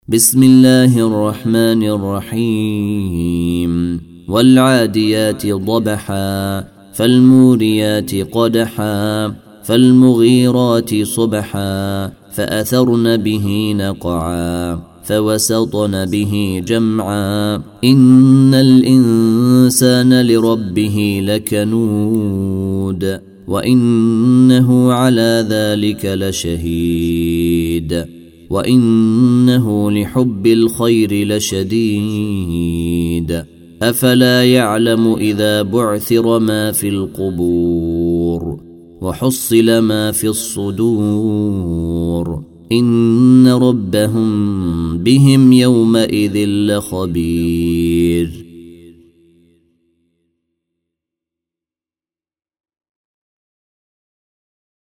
بسم الله الرحمن الرحيم والعاديات ضبحا فالموريات قدحا فالمغيرات صبحا فأثرن به نقعا فوسطن به جمعا إن الإنسان لربه لكنود وإنه على ذلك لشهيد وإنه لحب الخير لشديد أفلا يعلم إذا بعثر ما في القبور وحصل ما في الصدور إن ربهم بهم يومئذ لخبير